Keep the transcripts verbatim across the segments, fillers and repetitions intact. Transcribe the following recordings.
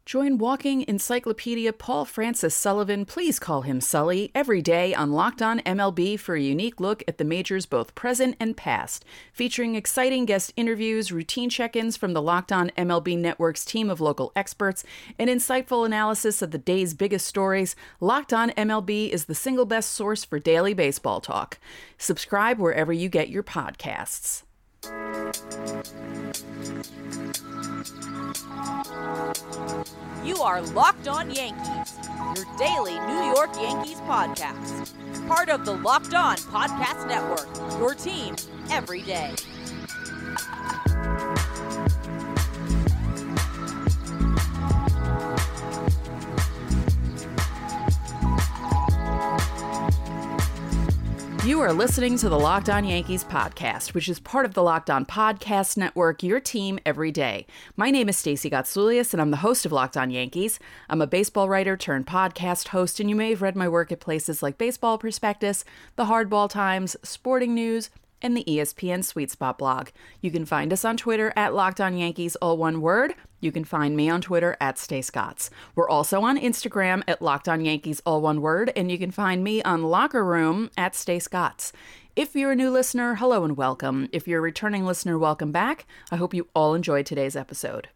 Join walking encyclopedia Paul Francis Sullivan, please call him Sully, every day on Locked On M L B for a unique look at the majors both present and past, featuring exciting guest interviews, routine check-ins from the Locked On M L B Network's team of local experts, and insightful analysis of the day's biggest stories. Locked On M L B is the single best source for daily baseball talk. Subscribe wherever you get your podcasts. You are Locked On Yankees, your daily New York Yankees podcast. Part of the Locked On Podcast Network, your team every day. You are listening to the Locked On Yankees podcast, which is part of the Locked On Podcast Network, your team every day. My name is Stacey Gotsoulias, and I'm the host of Locked On Yankees. I'm a baseball writer turned podcast host, and you may have read my work at places like Baseball Prospectus, The Hardball Times, Sporting News, and the E S P N Sweet Spot blog. You can find us on Twitter at Locked On Yankees, all one word. You can find me on Twitter at Stay Scotts. We're also on Instagram at Locked On Yankees, all one word, and you can find me on Locker Room at Stay Scotts. If you're a new listener, hello and welcome. If you're a returning listener, welcome back. I hope you all enjoyed today's episode.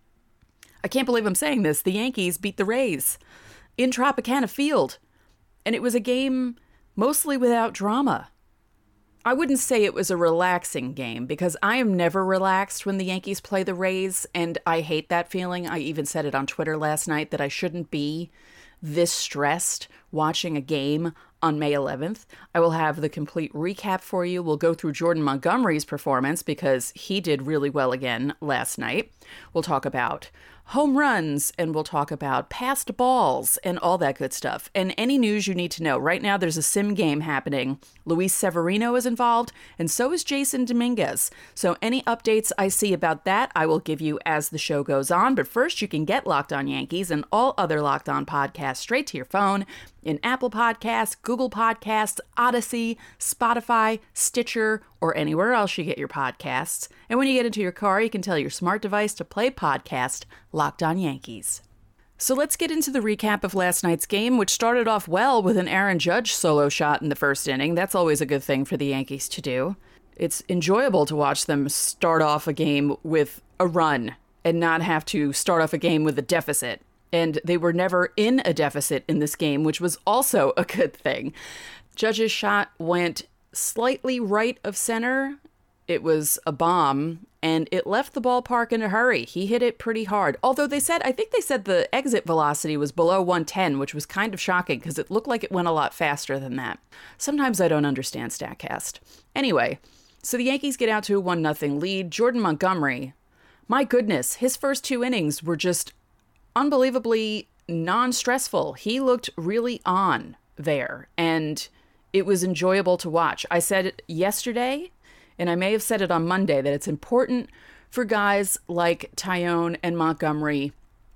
I can't believe I'm saying this. The Yankees beat the Rays in Tropicana Field, and it was a game mostly without drama. I wouldn't say it was a relaxing game because I am never relaxed when the Yankees play the Rays, and I hate that feeling. I even said it on Twitter last night that I shouldn't be this stressed watching a game on May eleventh. I will have the complete recap for you. We'll go through Jordan Montgomery's performance because he did really well again last night. We'll talk about home runs, and we'll talk about passed balls and all that good stuff. And any news you need to know. Right now, there's a sim game happening. Luis Severino is involved, and so is Jason Dominguez. So any updates I see about that, I will give you as the show goes on. But first, you can get Locked On Yankees and all other Locked On podcasts straight to your phone in Apple Podcasts, Google Podcasts, Odyssey, Spotify, Stitcher, or anywhere else you get your podcasts. And when you get into your car, you can tell your smart device to play podcast Locked On Yankees. So let's get into the recap of last night's game, which started off well with an Aaron Judge solo shot in the first inning. That's always a good thing for the Yankees to do. It's enjoyable to watch them start off a game with a run and not have to start off a game with a deficit. And they were never in a deficit in this game, which was also a good thing. Judge's shot went slightly right of center. It was a bomb, and it left the ballpark in a hurry. He hit it pretty hard. Although they said, I think they said the exit velocity was below one ten, which was kind of shocking because it looked like it went a lot faster than that. Sometimes I don't understand StatCast. Anyway, so the Yankees get out to a one nothing lead. Jordan Montgomery, my goodness, his first two innings were just unbelievably non-stressful. He looked really on there, and it was enjoyable to watch. I said it yesterday, and I may have said it on Monday, that it's important for guys like Taillon and Montgomery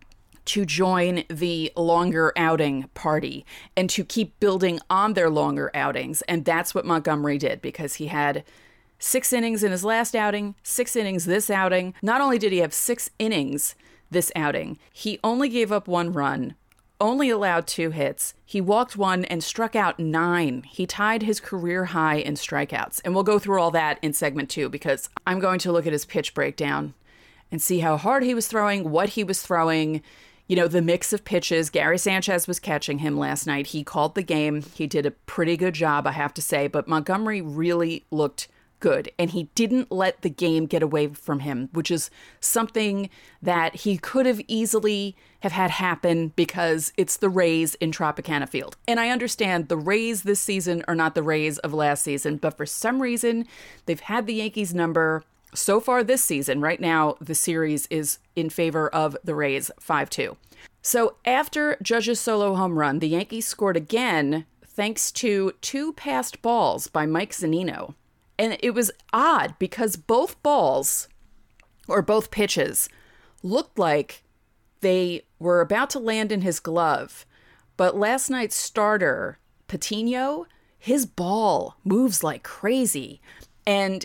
to join the longer outing party and to keep building on their longer outings. And that's what Montgomery did, because he had six innings in his last outing, six innings this outing. Not only did he have six innings this outing, he only gave up one run, only allowed two hits. He walked one and struck out nine. He tied his career high in strikeouts. And we'll go through all that in segment two, because I'm going to look at his pitch breakdown and see how hard he was throwing, what he was throwing, you know, the mix of pitches. Gary Sanchez was catching him last night. He called the game. He did a pretty good job, I have to say, but Montgomery really looked good, and he didn't let the game get away from him, which is something that he could have easily have had happen because it's the Rays in Tropicana Field. And I understand the Rays this season are not the Rays of last season, but for some reason, they've had the Yankees number so far this season. Right now, the series is in favor of the Rays five two. So after Judge's solo home run, the Yankees scored again thanks to two passed balls by Mike Zunino. And it was odd because both balls, or both pitches, looked like they were about to land in his glove. But last night's starter, Patino, his ball moves like crazy. And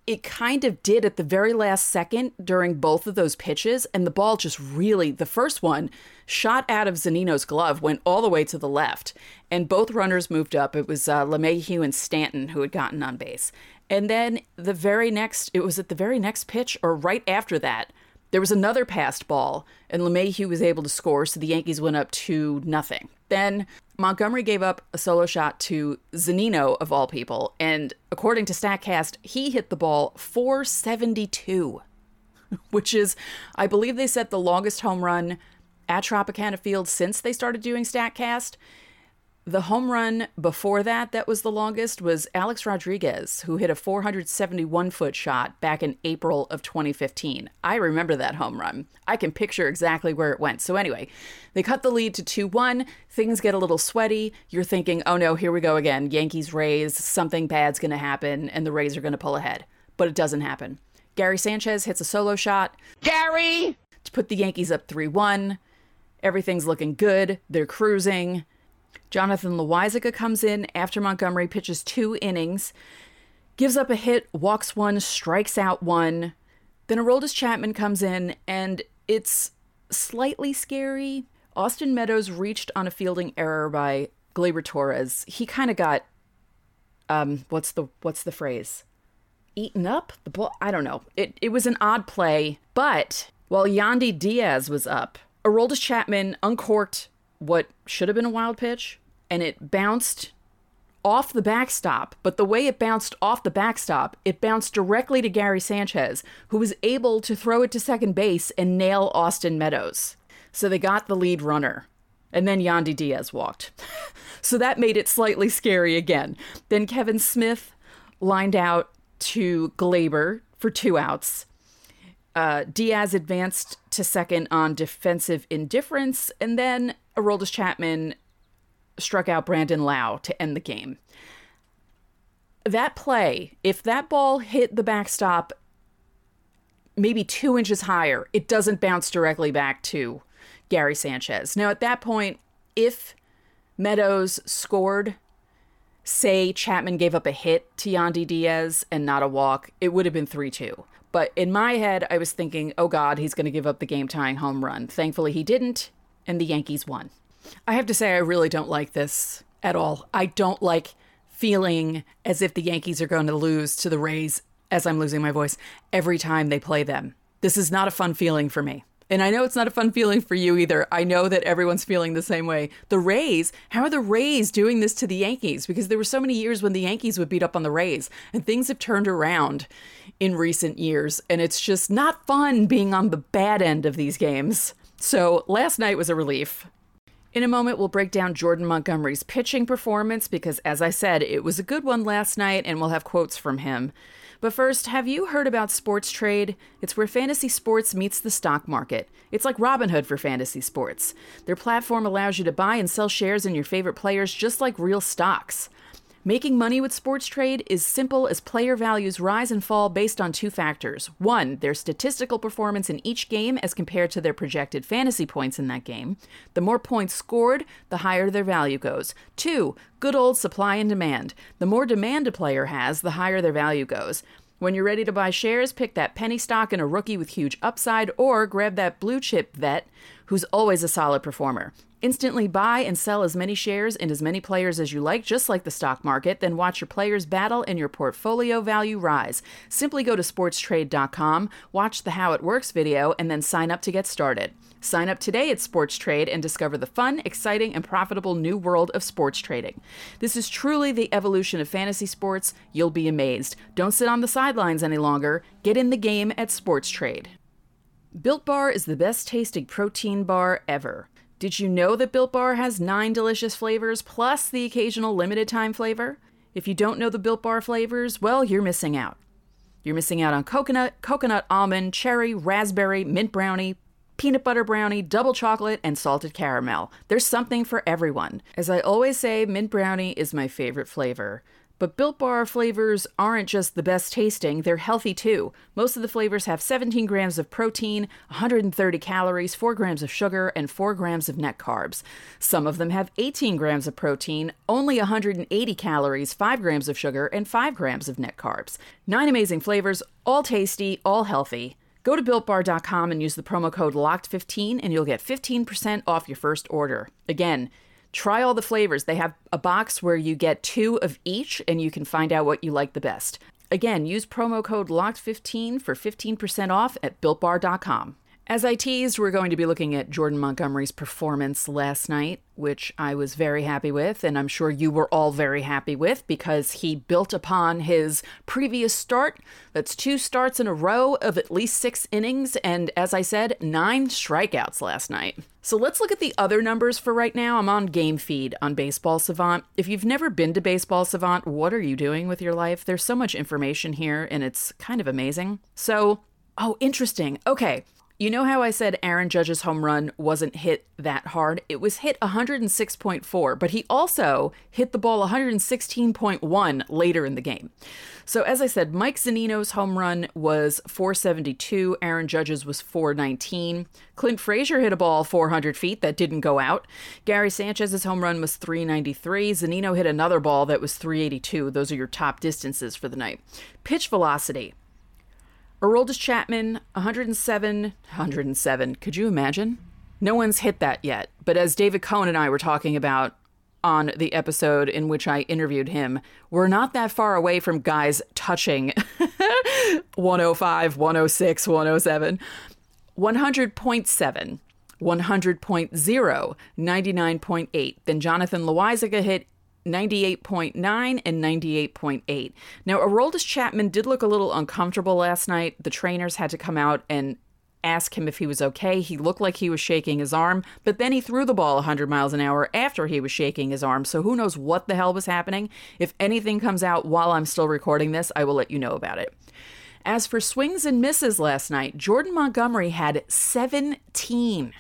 it kind of did at the very last second during both of those pitches. And the ball just really, the first one shot out of Zunino's glove, went all the way to the left. And both runners moved up. It was uh, LeMahieu and Stanton who had gotten on base. And then the very next, it was at the very next pitch or right after that, there was another passed ball and LeMahieu was able to score. So the Yankees went up two nothing. Then Montgomery gave up a solo shot to Zunino, of all people. And according to StatCast, he hit the ball four seventy-two, which is, I believe they set the longest home run at Tropicana Field since they started doing StatCast. The home run before that, that was the longest, was Alex Rodriguez, who hit a four seventy-one foot shot back in April of twenty fifteen. I remember that home run. I can picture exactly where it went. So anyway, they cut the lead to two one. Things get a little sweaty. You're thinking, oh no, here we go again. Yankees, Rays, something bad's going to happen, and the Rays are going to pull ahead. But it doesn't happen. Gary Sanchez hits a solo shot. Gary! To put the Yankees up three one. Everything's looking good. They're cruising. Jonathan Loáisiga comes in after Montgomery pitches two innings, gives up a hit, walks one, strikes out one. Then Aroldis Chapman comes in, and it's slightly scary. Austin Meadows reached on a fielding error by Gleyber Torres. He kind of got, um, what's the what's the phrase? Eaten up? The ball? I don't know. It it was an odd play, but while Yandy Diaz was up, Aroldis Chapman uncorked what should have been a wild pitch, and it bounced off the backstop. But the way it bounced off the backstop, it bounced directly to Gary Sanchez, who was able to throw it to second base and nail Austin Meadows. So they got the lead runner. And then Yandy Diaz walked. So that made it slightly scary again. Then Kevin Smith lined out to Gleyber for two outs. Uh, Diaz advanced to second on defensive indifference, and then Aroldis Chapman struck out Brandon Lau to end the game. That play, if that ball hit the backstop maybe two inches higher, it doesn't bounce directly back to Gary Sanchez. Now, at that point, if Meadows scored, say Chapman gave up a hit to Yandy Diaz and not a walk, it would have been three two. But in my head, I was thinking, oh God, he's going to give up the game-tying home run. Thankfully, he didn't, and the Yankees won. I have to say, I really don't like this at all. I don't like feeling as if the Yankees are going to lose to the Rays, as I'm losing my voice, every time they play them. This is not a fun feeling for me. And I know it's not a fun feeling for you either. I know that everyone's feeling the same way. The Rays, how are the Rays doing this to the Yankees? Because there were so many years when the Yankees would beat up on the Rays, and things have turned around in recent years, and it's just not fun being on the bad end of these games. So last night was a relief. In a moment, we'll break down Jordan Montgomery's pitching performance because, as I said, it was a good one last night, and we'll have quotes from him. But first, have you heard about Sports Trade? It's where fantasy sports meets the stock market. It's like Robinhood for fantasy sports. Their platform allows you to buy and sell shares in your favorite players just like real stocks. Making money with Sports Trade is simple as player values rise and fall based on two factors. One, their statistical performance in each game as compared to their projected fantasy points in that game. The more points scored, the higher their value goes. Two, good old supply and demand. The more demand a player has, the higher their value goes. When you're ready to buy shares, pick that penny stock in a rookie with huge upside, or grab that blue chip vet who's always a solid performer. Instantly buy and sell as many shares in as many players as you like, just like the stock market, then watch your players battle and your portfolio value rise. Simply go to sports trade dot com, watch the How It Works video, and then sign up to get started. Sign up today at Sports Trade and discover the fun, exciting, and profitable new world of sports trading. This is truly the evolution of fantasy sports. You'll be amazed. Don't sit on the sidelines any longer. Get in the game at Sports Trade. Built Bar is the best tasting protein bar ever. Did you know that Built Bar has nine delicious flavors plus the occasional limited time flavor? If you don't know the Built Bar flavors, well, you're missing out. You're missing out on coconut, coconut almond, cherry, raspberry, mint brownie, peanut butter brownie, double chocolate, and salted caramel. There's something for everyone. As I always say, mint brownie is my favorite flavor. But Built Bar flavors aren't just the best tasting, they're healthy too. Most of the flavors have seventeen grams of protein, one hundred thirty calories, four grams of sugar, and four grams of net carbs. Some of them have eighteen grams of protein, only one hundred eighty calories, five grams of sugar, and five grams of net carbs. Nine amazing flavors, all tasty, all healthy. Go to built bar dot com and use the promo code locked fifteen and you'll get fifteen percent off your first order. Again, try all the flavors. They have a box where you get two of each and you can find out what you like the best. Again, use promo code locked fifteen for fifteen percent off at built bar dot com. As I teased, we're going to be looking at Jordan Montgomery's performance last night, which I was very happy with, and I'm sure you were all very happy with, because he built upon his previous start. That's two starts in a row of at least six innings, and as I said, nine strikeouts last night. So let's look at the other numbers for right now. I'm on Game Feed on Baseball Savant. If you've never been to Baseball Savant, what are you doing with your life? There's so much information here, and it's kind of amazing. So, oh, interesting. Okay. You know how I said Aaron Judge's home run wasn't hit that hard? It was hit one hundred six point four, but he also hit the ball one hundred sixteen point one later in the game. So as I said, Mike Zunino's home run was four seventy-two, Aaron Judge's was four nineteen. Clint Frazier hit a ball four hundred feet that didn't go out. Gary Sanchez's home run was three ninety-three. Zunino hit another ball that was three eighty-two. Those are your top distances for the night. Pitch velocity. Aroldis Chapman, one hundred seven, one hundred seven. Could you imagine? No one's hit that yet. But as David Cohn and I were talking about on the episode in which I interviewed him, we're not that far away from guys touching one oh five, one oh six, one oh seven. one hundred point seven, one hundred point oh, ninety-nine point eight. Then Jonathan Loáisiga hit ninety-eight point nine and ninety-eight point eight. Now, Aroldis Chapman did look a little uncomfortable last night. The trainers had to come out and ask him if he was okay. He looked like he was shaking his arm, but then he threw the ball one hundred miles an hour after he was shaking his arm, so who knows what the hell was happening. If anything comes out while I'm still recording this, I will let you know about it. As for swings and misses last night, Jordan Montgomery had seventeen.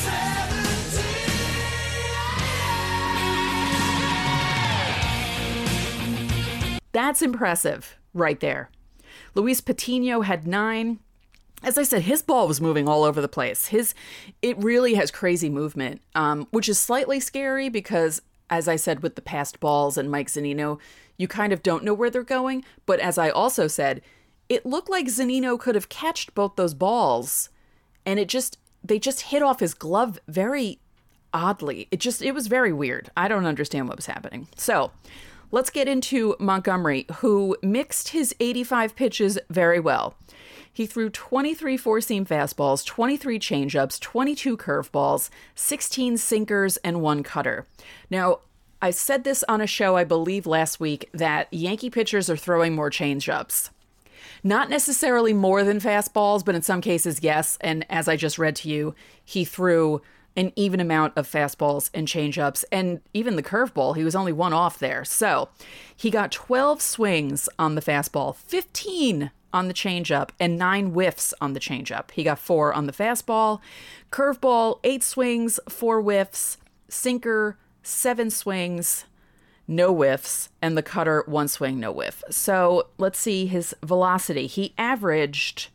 That's impressive right there. Luis Patino had nine. As I said, his ball was moving all over the place. His, it really has crazy movement, um, which is slightly scary because, as I said, with the past balls and Mike Zunino, you kind of don't know where they're going. But as I also said, it looked like Zunino could have catched both those balls, and it just, they just hit off his glove very oddly. It just, it was very weird. I don't understand what was happening. So, let's get into Montgomery, who mixed his eighty-five pitches very well. He threw twenty-three four-seam fastballs, twenty-three changeups, twenty-two curveballs, sixteen sinkers, and one cutter. Now, I said this on a show, I believe, last week, that Yankee pitchers are throwing more changeups. Not necessarily more than fastballs, but in some cases, yes. And as I just read to you, he threw an even amount of fastballs and changeups, and even the curveball, he was only one off there. So he got twelve swings on the fastball, fifteen on the changeup, and nine whiffs on the changeup. He got four on the fastball, curveball, eight swings, four whiffs, sinker, seven swings, no whiffs, and the cutter, one swing, no whiff. So let's see his velocity. He averaged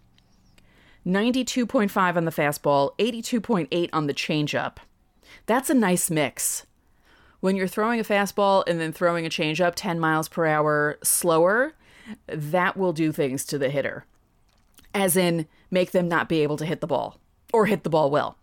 ninety-two point five on the fastball, eighty-two point eight on the changeup. That's a nice mix. When you're throwing a fastball and then throwing a changeup ten miles per hour slower, that will do things to the hitter. As in, make them not be able to hit the ball, or hit the ball well.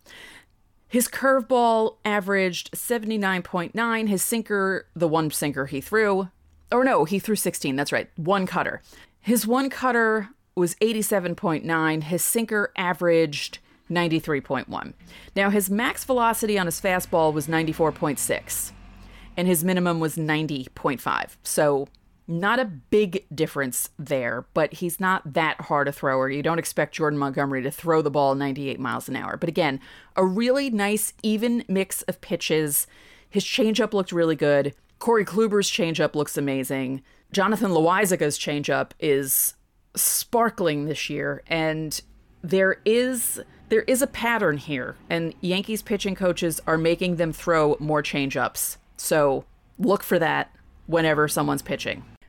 His curveball averaged seventy-nine point nine. His sinker, the one sinker he threw, or no, he threw sixteen, that's right, one cutter. His one cutter was eighty-seven point nine. His sinker averaged ninety-three point one. Now, his max velocity on his fastball was ninety-four point six, and his minimum was ninety point five. So not a big difference there, but he's not that hard a thrower. You don't expect Jordan Montgomery to throw the ball ninety-eight miles an hour. But again, a really nice, even mix of pitches. His changeup looked really good. Corey Kluber's changeup looks amazing. Jonathan Loáisiga's changeup is sparkling this year, and there is there is a pattern here, and Yankees pitching coaches are making them throw more changeups. So look for that whenever someone's pitching.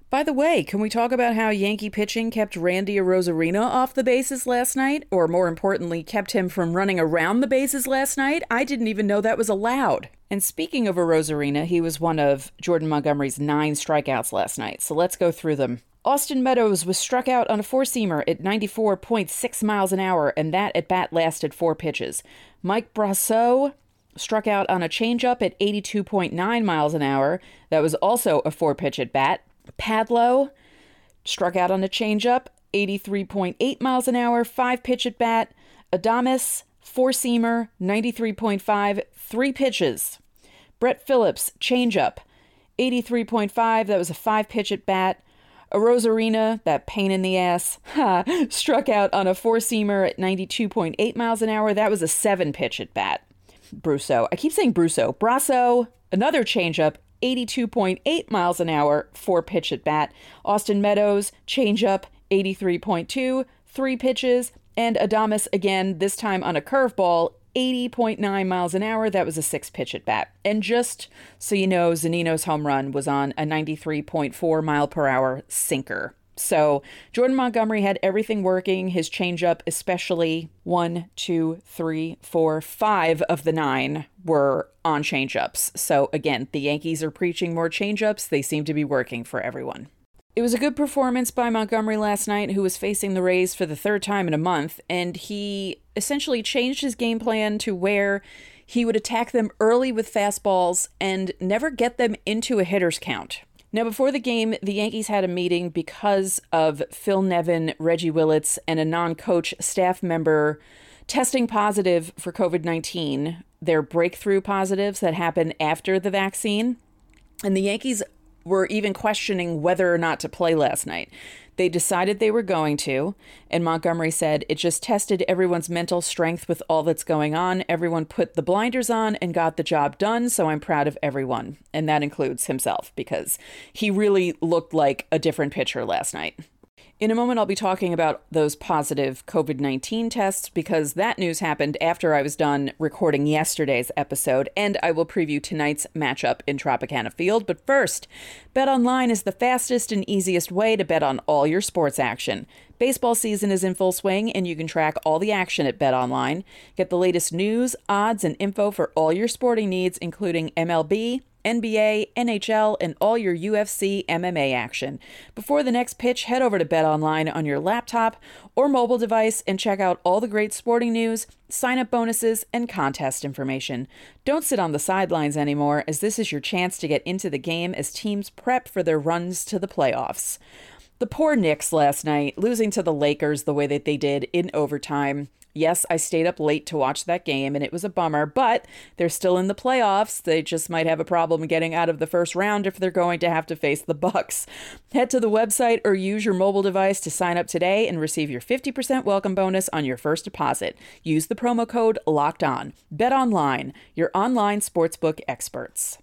By the way, can we talk about how Yankee pitching kept Randy Arozarena off the bases last night? Or more importantly, kept him from running around the bases last night? I didn't even know that was allowed. And speaking of Arozarena, he was one of Jordan Montgomery's nine strikeouts last night. So let's go through them. Austin Meadows was struck out on a four-seamer at ninety-four point six miles an hour, and that at bat lasted four pitches. Mike Brosseau struck out on a changeup at eighty-two point nine miles an hour. That was also a four-pitch at bat. Padlo struck out on a changeup, eighty-three point eight miles an hour, five-pitch at bat. Adames, four-seamer, ninety-three point five, three pitches. Brett Phillips, changeup, eighty-three point five, that was a five-pitch at bat. Arozarena, that pain in the ass, ha, struck out on a four-seamer at ninety-two point eight miles an hour. That was a seven-pitch at bat. Brosseau, I keep saying Brosseau. Brosseau, another changeup, eighty-two point eight miles an hour, four pitch at bat. Austin Meadows, changeup, eighty-three point two, three pitches. And Adames, again, this time on a curveball, eighty point nine miles an hour. That was a six pitch at bat. And just so you know, Zunino's home run was on a ninety-three point four mile per hour sinker. So Jordan Montgomery had everything working. His changeup, especially one, two, three, four, five of the nine were on changeups. So again, the Yankees are preaching more changeups. They seem to be working for everyone. It was a good performance by Montgomery last night, who was facing the Rays for the third time in a month, and he essentially changed his game plan to where he would attack them early with fastballs and never get them into a hitter's count. Now, before the game, the Yankees had a meeting because of Phil Nevin, Reggie Willits, and a non-coach staff member testing positive for covid nineteen. They're breakthrough positives that happen after the vaccine. And the Yankees were even questioning whether or not to play last night. They decided they were going to, and Montgomery said it just tested everyone's mental strength with all that's going on. Everyone put the blinders on and got the job done, so I'm proud of everyone. And that includes himself, because he really looked like a different pitcher last night. In a moment, I'll be talking about those positive covid nineteen tests, because that news happened after I was done recording yesterday's episode, and I will preview tonight's matchup in Tropicana Field. But first, BetOnline is the fastest and easiest way to bet on all your sports action. Baseball season is in full swing, and you can track all the action at BetOnline. Get the latest news, odds, and info for all your sporting needs, including M L B, N B A, N H L, and all your U F C M M A action. Before the next pitch, head over to BetOnline on your laptop or mobile device and check out all the great sporting news, sign-up bonuses, and contest information. Don't sit on the sidelines anymore, as this is your chance to get into the game as teams prep for their runs to the playoffs. The poor Knicks last night, losing to the Lakers the way that they did in overtime. Yes, I stayed up late to watch that game, and it was a bummer, but they're still in the playoffs. They just might have a problem getting out of the first round if they're going to have to face the Bucks. Head to the website or use your mobile device to sign up today and receive your fifty percent welcome bonus on your first deposit. Use the promo code LOCKEDON. BetOnline, your online sportsbook experts.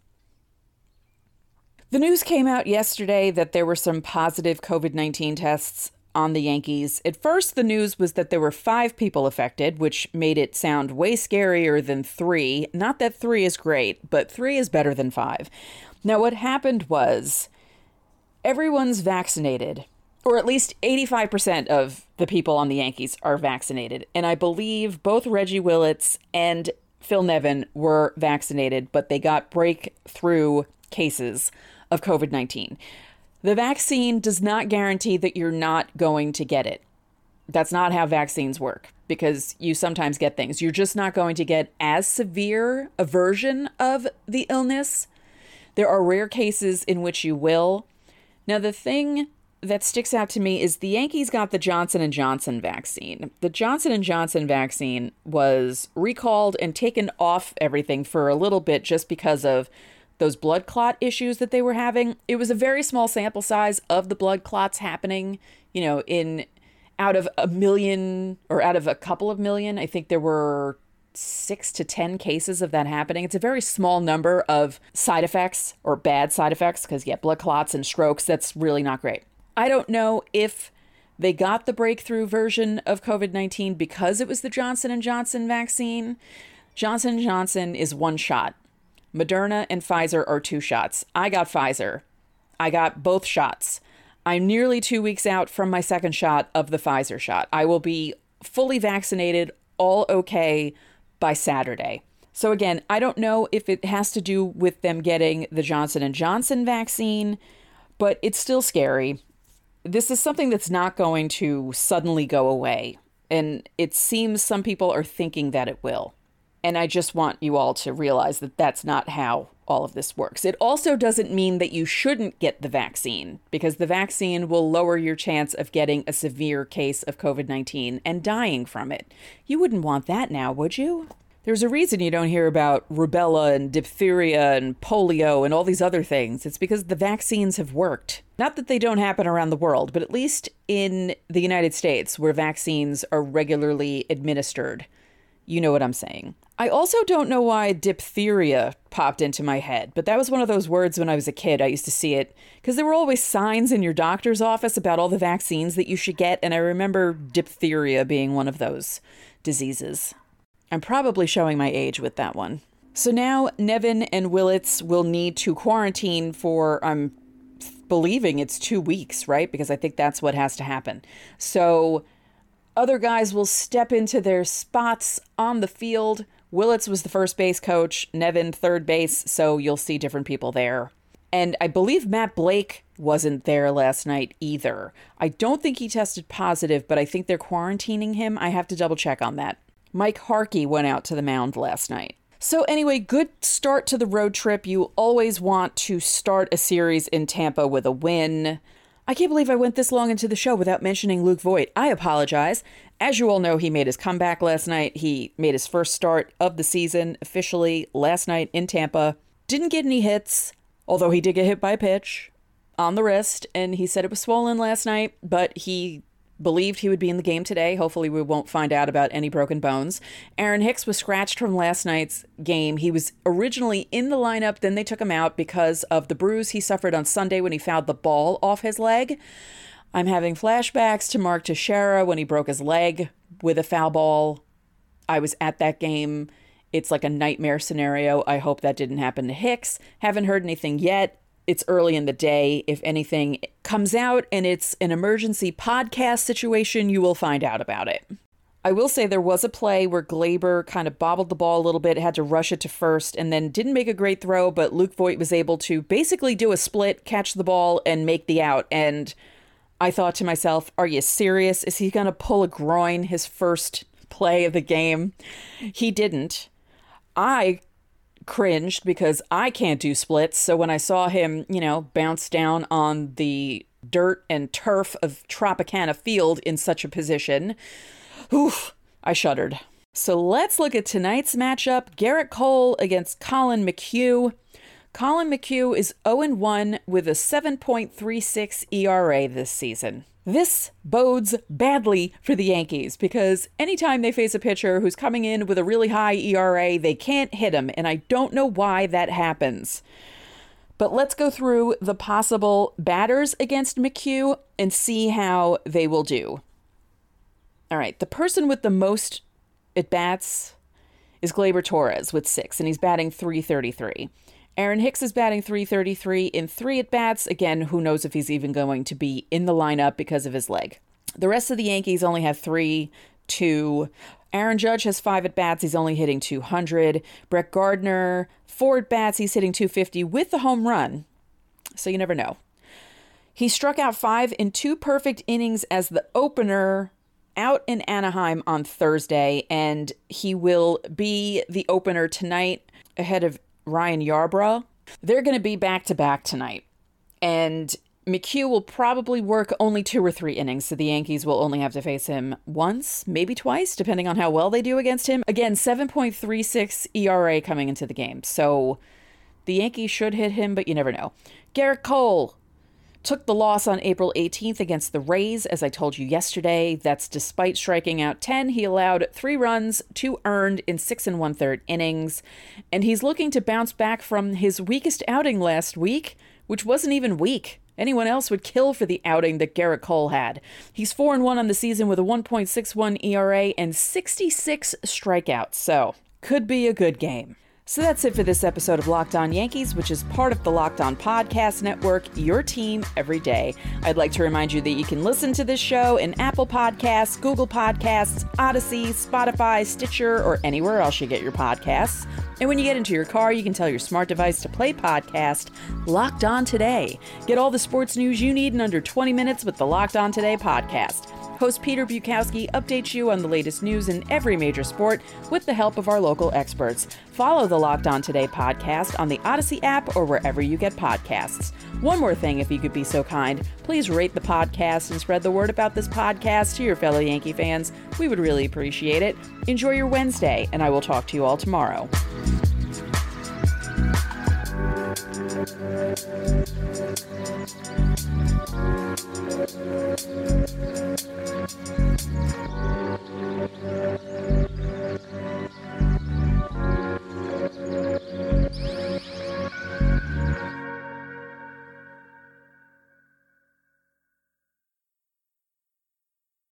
The news came out yesterday that there were some positive covid nineteen tests on the Yankees. At first, the news was that there were five people affected, which made it sound way scarier than three. Not that three is great, but three is better than five. Now, what happened was everyone's vaccinated, or at least eighty-five percent of the people on the Yankees are vaccinated. And I believe both Reggie Willits and Phil Nevin were vaccinated, but they got breakthrough cases of covid nineteen. The vaccine does not guarantee that you're not going to get it. That's not how vaccines work, because you sometimes get things. You're just not going to get as severe a version of the illness. There are rare cases in which you will. Now, the thing that sticks out to me is the Yankees got the Johnson and Johnson vaccine. The Johnson and Johnson vaccine was recalled and taken off everything for a little bit just because of those blood clot issues that they were having. It was a very small sample size of the blood clots happening, you know, in out of a million or out of a couple of million. I think there were six to ten cases of that happening. It's a very small number of side effects or bad side effects because, yeah, blood clots and strokes, that's really not great. I don't know if they got the breakthrough version of covid nineteen because it was the Johnson and Johnson vaccine. Johnson and Johnson is one shot. Moderna and Pfizer are two shots. I got Pfizer. I got both shots. I'm nearly two weeks out from my second shot of the Pfizer shot. I will be fully vaccinated, all okay by Saturday. So again, I don't know if it has to do with them getting the Johnson and Johnson vaccine, but it's still scary. This is something that's not going to suddenly go away. And it seems some people are thinking that it will. And I just want you all to realize that that's not how all of this works. It also doesn't mean that you shouldn't get the vaccine, because the vaccine will lower your chance of getting a severe case of covid nineteen and dying from it. You wouldn't want that now, would you? There's a reason you don't hear about rubella and diphtheria and polio and all these other things. It's because the vaccines have worked. Not that they don't happen around the world, but at least in the United States, where vaccines are regularly administered. You know what I'm saying. I also don't know why diphtheria popped into my head, but that was one of those words when I was a kid. I used to see it because there were always signs in your doctor's office about all the vaccines that you should get, and I remember diphtheria being one of those diseases. I'm probably showing my age with that one. So now Nevin and Willits will need to quarantine for, I'm believing it's two weeks, right? Because I think that's what has to happen. So other guys will step into their spots on the field. Willits was the first base coach, Nevin third base, so you'll see different people there. And I believe Matt Blake wasn't there last night either. I don't think he tested positive, but I think they're quarantining him. I have to double check on that. Mike Harkey went out to the mound last night. So anyway, good start to the road trip. You always want to start a series in Tampa with a win. I can't believe I went this long into the show without mentioning Luke Voit. I apologize. As you all know, he made his comeback last night. He made his first start of the season officially last night in Tampa. Didn't get any hits, although he did get hit by a pitch on the wrist, and he said it was swollen last night, but he believed he would be in the game today. Hopefully we won't find out about any broken bones. Aaron Hicks was scratched from last night's game. He was originally in the lineup, then they took him out because of the bruise he suffered on Sunday when he fouled the ball off his leg. I'm having flashbacks to Mark Teixeira when he broke his leg with a foul ball. I was at that game. It's like a nightmare scenario. I hope that didn't happen to Hicks. Haven't heard anything yet. It's early in the day. If anything comes out and it's an emergency podcast situation, you will find out about it. I will say there was a play where Glaber kind of bobbled the ball a little bit, had to rush it to first, and then didn't make a great throw, but Luke Voit was able to basically do a split, catch the ball, and make the out. And I thought to myself, are you serious? Is he going to pull a groin his first play of the game? He didn't. I cringed because I can't do splits. So when I saw him, you know, bounce down on the dirt and turf of Tropicana Field in such a position, oof, I shuddered. So let's look at tonight's matchup. Gerrit Cole against Collin McHugh. Collin McHugh is oh and one with a seven point three six E R A this season. This bodes badly for the Yankees because anytime they face a pitcher who's coming in with a really high E R A, they can't hit him, and I don't know why that happens. But let's go through the possible batters against McHugh and see how they will do. All right, the person with the most at-bats is Gleyber Torres with six, and he's batting three thirty-three. Aaron Hicks is batting three thirty-three in three at-bats. Again, who knows if he's even going to be in the lineup because of his leg. The rest of the Yankees only have three, two. Aaron Judge has five at-bats. He's only hitting two hundred. Brett Gardner, four at-bats. He's hitting two fifty with the home run. So you never know. He struck out five in two perfect innings as the opener out in Anaheim on Thursday, and he will be the opener tonight ahead of Ryan Yarbrough. They're going to be back-to-back tonight, and McHugh will probably work only two or three innings, so the Yankees will only have to face him once, maybe twice, depending on how well they do against him. Again, seven point three six E R A coming into the game, so the Yankees should hit him, but you never know. Gerrit Cole took the loss on April eighteenth against the Rays, as I told you yesterday. That's despite striking out ten. He allowed three runs, two earned in six and one-third innings, and he's looking to bounce back from his weakest outing last week, which wasn't even weak. Anyone else would kill for the outing that Gerrit Cole had. He's four and one on the season with a one point six one E R A and sixty-six strikeouts, so could be a good game. So that's it for this episode of Locked On Yankees, which is part of the Locked On Podcast Network, your team every day. I'd like to remind you that you can listen to this show in Apple Podcasts, Google Podcasts, Odyssey, Spotify, Stitcher, or anywhere else you get your podcasts. And when you get into your car, you can tell your smart device to play podcast Locked On Today. Get all the sports news you need in under twenty minutes with the Locked On Today podcast. Host Peter Bukowski updates you on the latest news in every major sport with the help of our local experts. Follow the Locked On Today podcast on the Odyssey app or wherever you get podcasts. One more thing, if you could be so kind, please rate the podcast and spread the word about this podcast to your fellow Yankee fans. We would really appreciate it. Enjoy your Wednesday, and I will talk to you all tomorrow.